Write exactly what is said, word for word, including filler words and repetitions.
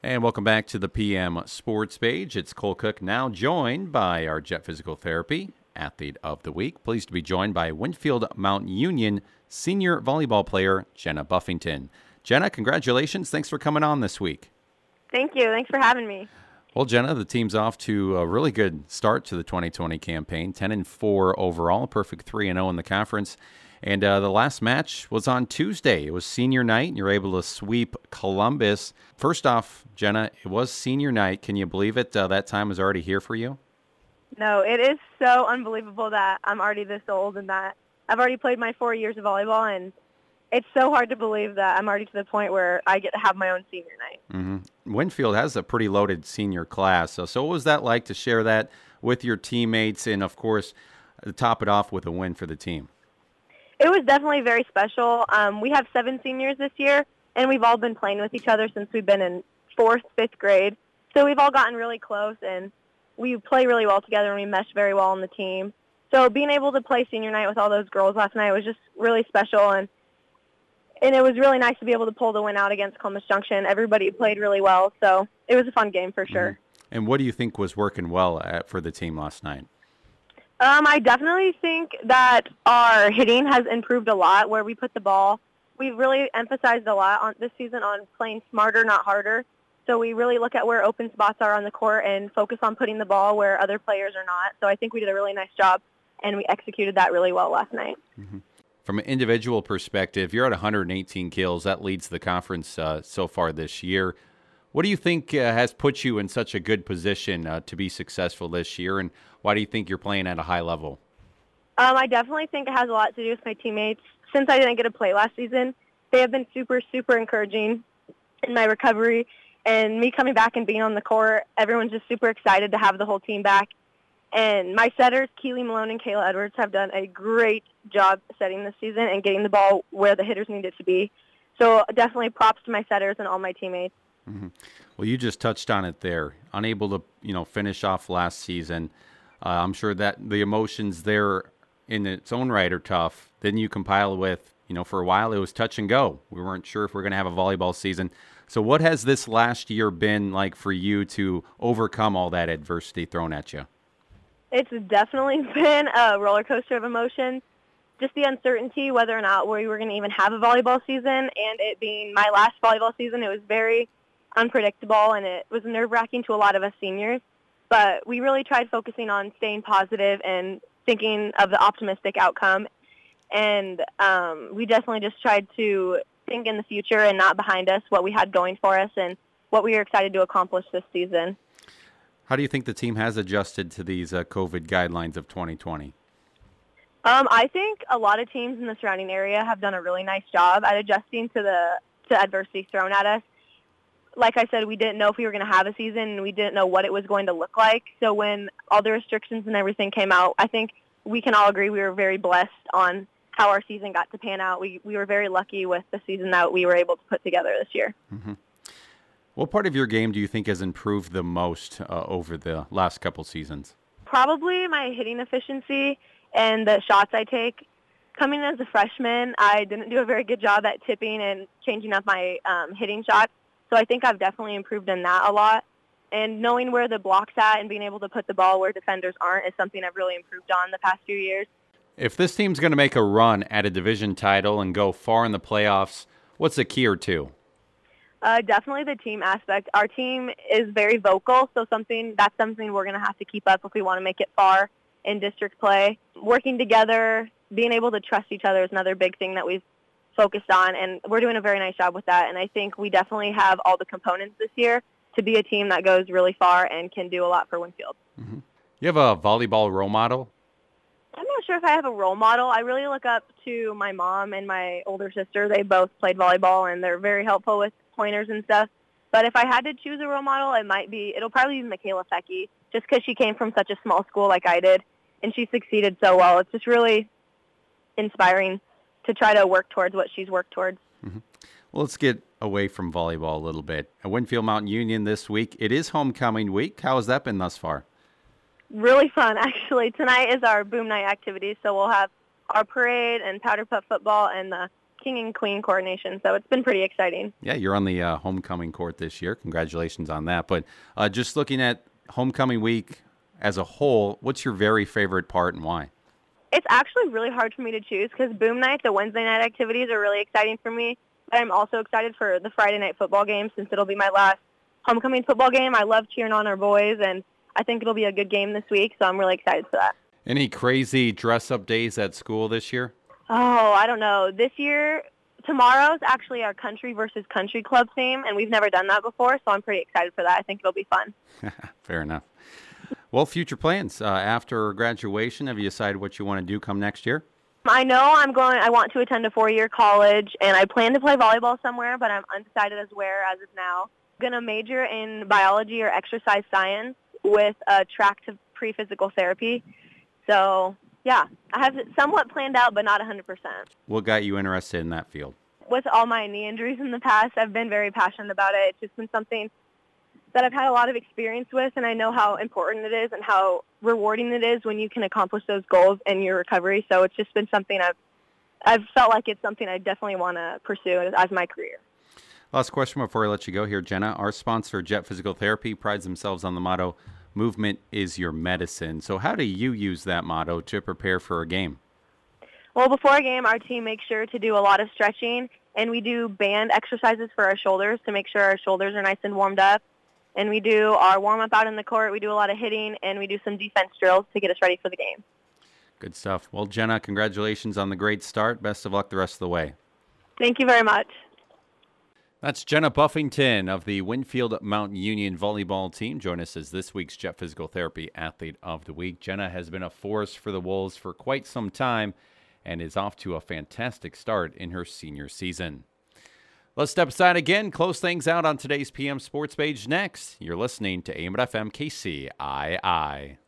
And welcome back to the P M Sports Page. It's Cole Cook, now joined by our Jet Physical Therapy Athlete of the Week. Pleased to be joined by Winfield Mount Union senior volleyball player Jenna Buffington. Jenna, congratulations. Thanks for coming on this week. Thank you. Thanks for having me. Well, Jenna, the team's off to a really good start to the twenty twenty campaign, ten and four overall, perfect three and oh in the conference. And uh, the last match was on Tuesday. It was senior night, and you were able to sweep Columbus. First off, Jenna, it was senior night. Can you believe it? Uh, that time is already here for you? No, it is so unbelievable that I'm already this old and that I've already played my four years of volleyball, and it's so hard to believe that I'm already to the point where I get to have my own senior night. Mm-hmm. Winfield has a pretty loaded senior class. So, so what was that like to share that with your teammates and, of course, to top it off with a win for the team? It was definitely very special. Um, we have seven seniors this year, and we've all been playing with each other since we've been in fourth, fifth grade. So we've all gotten really close, and we play really well together, and we mesh very well on the team. So being able to play senior night with all those girls last night was just really special, and and it was really nice to be able to pull the win out against Columbus Junction. Everybody played really well, so it was a fun game for sure. Mm-hmm. And what do you think was working well at, for the team last night? Um, I definitely think that our hitting has improved a lot where we put the ball. We've really emphasized a lot on this season on playing smarter, not harder. So we really look at where open spots are on the court and focus on putting the ball where other players are not. So I think we did a really nice job, and we executed that really well last night. Mm-hmm. From an individual perspective, you're at one hundred eighteen kills. That leads the conference uh, so far this year. What do you think uh, has put you in such a good position uh, to be successful this year, and why do you think you're playing at a high level? Um, I definitely think it has a lot to do with my teammates. Since I didn't get to play last season, they have been super, super encouraging in my recovery. And me coming back and being on the court, everyone's just super excited to have the whole team back. And my setters, Keely Malone and Kayla Edwards, have done a great job setting this season and getting the ball where the hitters need it to be. So definitely props to my setters and all my teammates. Mm-hmm. Well, you just touched on it there. Unable to, you know, finish off last season. Uh, I'm sure that the emotions there in its own right are tough. Then you compile with, you know, for a while it was touch and go. We weren't sure if we are going to have a volleyball season. So what has this last year been like for you to overcome all that adversity thrown at you? It's definitely been a roller coaster of emotions. Just the uncertainty whether or not we were going to even have a volleyball season, and it being my last volleyball season, it was very unpredictable, and it was nerve-wracking to a lot of us seniors. But we really tried focusing on staying positive and thinking of the optimistic outcome. And um, we definitely just tried to think in the future and not behind us, what we had going for us and what we were excited to accomplish this season. How do you think the team has adjusted to these uh, COVID guidelines of twenty twenty? Um, I think a lot of teams in the surrounding area have done a really nice job at adjusting to the to adversity thrown at us. Like I said, we didn't know if we were going to have a season, and we didn't know what it was going to look like. So when all the restrictions and everything came out, I think we can all agree we were very blessed on how our season got to pan out. We we were very lucky with the season that we were able to put together this year. Mm-hmm. What part of your game do you think has improved the most uh, over the last couple seasons? Probably my hitting efficiency and the shots I take. Coming in as a freshman, I didn't do a very good job at tipping and changing up my um, hitting shots. So I think I've definitely improved in that a lot. And knowing where the block's at and being able to put the ball where defenders aren't is something I've really improved on the past few years. If this team's going to make a run at a division title and go far in the playoffs, what's a key or two? Uh, definitely the team aspect. Our team is very vocal, so something that's something we're going to have to keep up if we want to make it far in district play. Working together, being able to trust each other is another big thing that we've focused on, and we're doing a very nice job with that. And I think we definitely have all the components this year to be a team that goes really far and can do a lot for Winfield. Mm-hmm. You have a volleyball role model? I'm not sure if I have a role model. I really look up to my mom and my older sister. They both played volleyball, and they're very helpful with pointers and stuff. But if I had to choose a role model, it might be, it'll probably be Michaela Fecky, just because she came from such a small school like I did, and she succeeded so well. It's just really inspiring to try to work towards what she's worked towards. Mm-hmm. Well, let's get away from volleyball a little bit. At Winfield Mount Union this week, it is homecoming week. How has that been thus far? Really fun, actually. Tonight is our boom night activity, so we'll have our parade and powder puff football and the king and queen coordination, so it's been pretty exciting. Yeah, you're on the uh, homecoming court this year. Congratulations on that. But uh, just looking at homecoming week as a whole, what's your very favorite part and why? It's actually really hard for me to choose because boom night, the Wednesday night activities are really exciting for me. But I'm also excited for the Friday night football game since it'll be my last homecoming football game. I love cheering on our boys, and I think it'll be a good game this week, so I'm really excited for that. Any crazy dress-up days at school this year? Oh, I don't know. This year, tomorrow's actually our country versus country club theme, and we've never done that before, so I'm pretty excited for that. I think it'll be fun. Fair enough. Well, future plans. Uh, after graduation, have you decided what you want to do come next year? I know I'm going. I want to attend a four-year college, and I plan to play volleyball somewhere, but I'm undecided as where as of now. I'm going to major in biology or exercise science with a track to pre-physical therapy. So, yeah, I have it somewhat planned out, but not one hundred percent. What got you interested in that field? With all my knee injuries in the past, I've been very passionate about it. It's just been something that I've had a lot of experience with, and I know how important it is and how rewarding it is when you can accomplish those goals in your recovery. So it's just been something I've I've felt like it's something I definitely want to pursue as my career. Last question before I let you go here, Jenna. Our sponsor, Jet Physical Therapy, prides themselves on the motto, movement is your medicine. So how do you use that motto to prepare for a game? Well, before a game, our team makes sure to do a lot of stretching, and we do band exercises for our shoulders to make sure our shoulders are nice and warmed up. And we do our warm-up out in the court. We do a lot of hitting, and we do some defense drills to get us ready for the game. Good stuff. Well, Jenna, congratulations on the great start. Best of luck the rest of the way. Thank you very much. That's Jenna Buffington of the Winfield Mount Union volleyball team. Join us as this week's Jet Physical Therapy Athlete of the Week. Jenna has been a force for the Wolves for quite some time and is off to a fantastic start in her senior season. Let's step aside again, close things out on today's P M Sports Page next. You're listening to A M and F M K C I I.